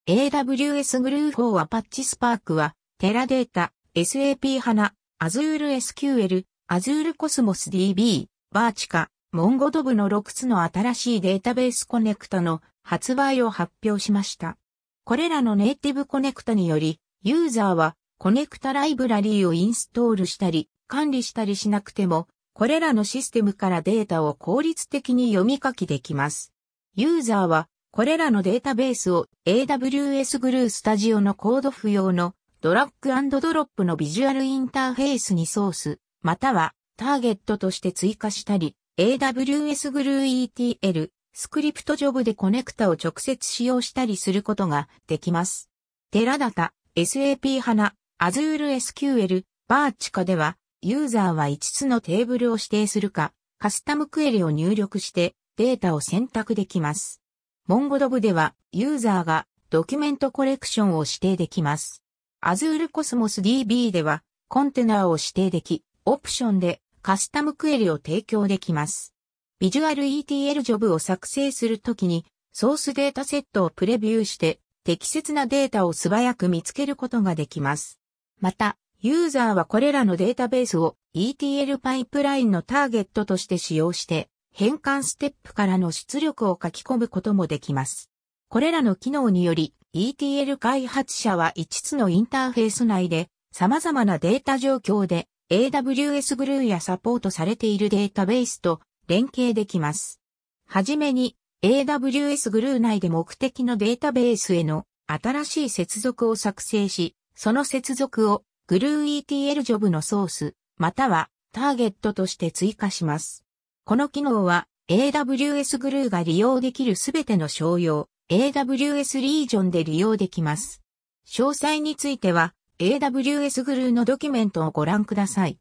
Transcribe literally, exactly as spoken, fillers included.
エーダブリューエス Glue for Apache Spark は、テラデータ、エスエーピー HANA、Azure エスキューエル、Azure Cosmos ディービー、Vertica、MongoDB のろくつの新しいデータベースコネクタの発売を発表しました。これらのネイティブコネクタにより、ユーザーはコネクタライブラリーをインストールしたり、管理したりしなくても、これらのシステムからデータを効率的に読み書きできます。ユーザーは、これらのデータベースを エーダブリューエス Glue Studio のコード不要のドラッグ&ドロップのビジュアルインターフェースにソース、またはターゲットとして追加したり、エーダブリューエス Glue イーティーエル、スクリプトジョブでコネクタを直接使用したりすることができます。テラダタ、エスエーピー HANA、Azure エスキューエル、Vertica では、ユーザーはいつつのテーブルを指定するか、カスタムクエリを入力してデータを選択できます。MongoDB では、ユーザーがドキュメントコレクションを指定できます。Azure Cosmos ディービー では、コンテナを指定でき、オプションでカスタムクエリを提供できます。ビジュアル イーティーエル ジョブを作成するときに、ソースデータセットをプレビューして、適切なデータを素早く見つけることができます。また、ユーザーはこれらのデータベースを イーティーエル パイプラインのターゲットとして使用して、変換ステップからの出力を書き込むこともできます。これらの機能により、イーティーエル 開発者はいつつのインターフェース内で、様々なデータ状況で エーダブリューエス Glue やサポートされているデータベースと連携できます。はじめに、エーダブリューエス Glue 内で目的のデータベースへの新しい接続を作成し、その接続を Glue イーティーエル ジョブのソース、またはターゲットとして追加します。この機能は エーダブリューエス Glue が利用できるすべての商用 エーダブリューエス リージョンで利用できます。詳細については エーダブリューエス Glue のドキュメントをご覧ください。